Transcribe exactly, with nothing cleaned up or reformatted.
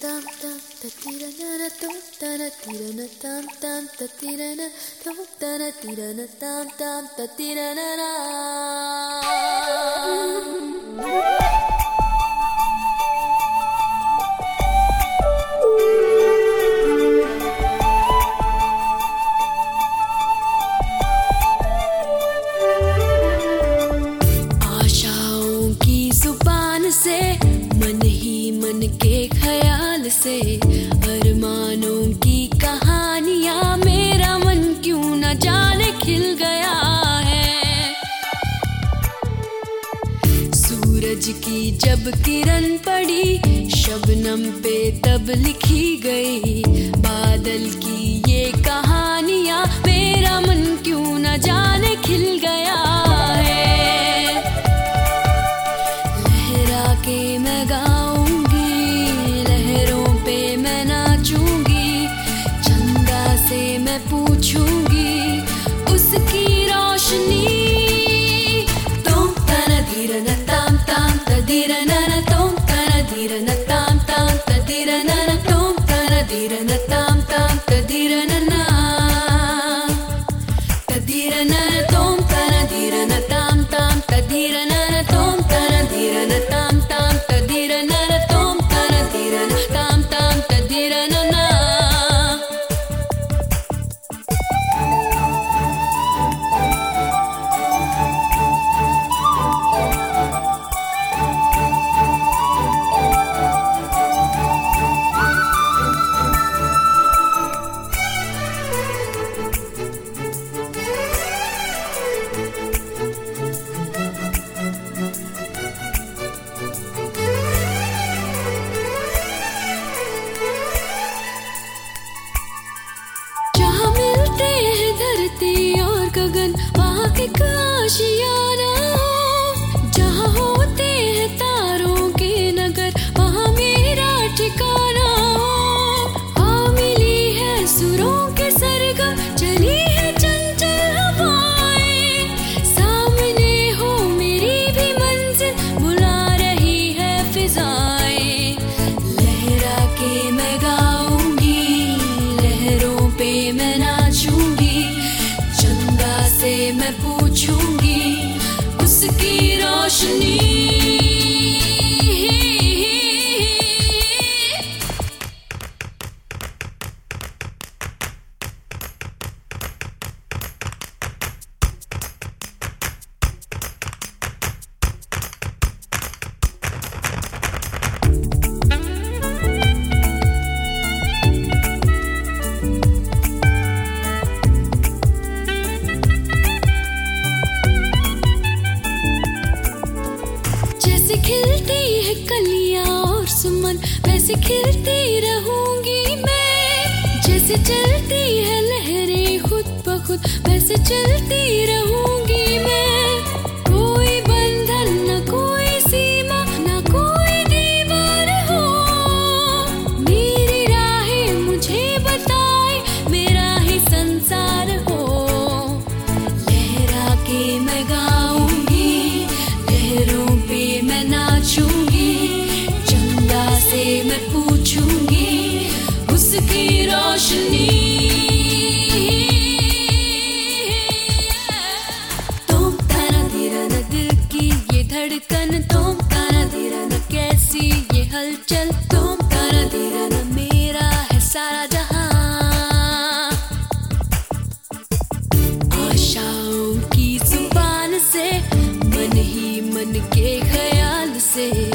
tam tam ta tira na na tum ta na tira na tam tam ta tira na tum ta na tira na tam tam ta tira na na. आशाओं की जुबान से मन ही मन के ख्याल से अरमानों की कहानियां मेरा मन क्यों न जाने खिल गया है। सूरज की जब किरण पड़ी शबनम पे तब लिखी गई बादल की ये कहानियां मेरा मन क्यों न जाने खिल गया है। लहरा के मैं गाऊंगी लहरों पे मैं नाचूंगी चंदा से मैं पूछूंगी उसकी रोशनी। तुम तना धीर न ताम ताम तधीर न न तुम तना धीर न ताम ताम तधीर न न तुम तना धीर न ताम ताम तधीर न न तधीर न न तुम तना धीर न ताम ताम तधीर न न तुम तना धीर न ताम ताम तधीर न न तुम तना धीर न ताम ताम तधीर न न। और गगन वहाँ एक आशियाना जहाँ होते हैं तारों के नगर वहाँ मेरा ठिकाना। हाँ मिली है सुरों के सरगम चली है चंचल हवाएं सामने हो मेरी भी मंजिल बुला रही है फिजाएं। लहरा के मैं गाऊंगी लहरों पे मैं नाचूंगी चंदा से मैं पूछूंगी उसकी रोशनी। खिलती है कलियां और सुमन वैसे खिलती रहूंगी मैं। जैसे चलती है लहरें खुद ब खुद वैसे चलती रहूंगी मैं। कोई बंधन न कोई सीमा न कोई दीवार हो मेरी राहें मुझे बताए मेरा ही संसार हो। लहरा के मैं गाऊंगी लहरों पे मैं नाचूंगी चंदा से मैं पूछूंगी उसकी रोशनी। तुम ताना धीरा न दिल की ये धड़कन तुम ताना धीरा न कैसी ये हलचल तुम ताना धीरा न मेरा है सारा जहां। आशाओं की जुबान से मन ही मन के ख्याल से